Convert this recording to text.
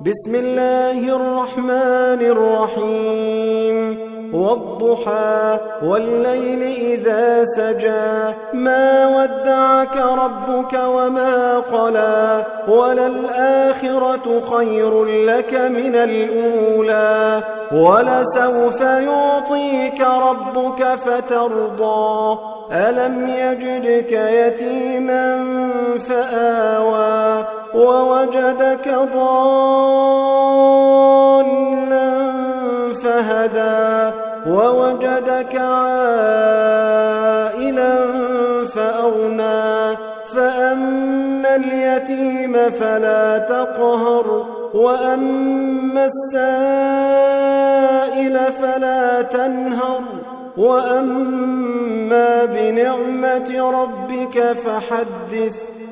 بسم الله الرحمن الرحيم والضحى والليل إذا سجى ما ودعك ربك وما قلى وللآخرة خير لك من الأولى ولسوف يعطيك ربك فترضى ألم يجدك يتيما فآوى ووجدك ضالا فهدى ووجدك عائلا فأغنى فأما اليتيم فلا تقهر وأما السائل فلا تنهر وأما بنعمة ربك فحدث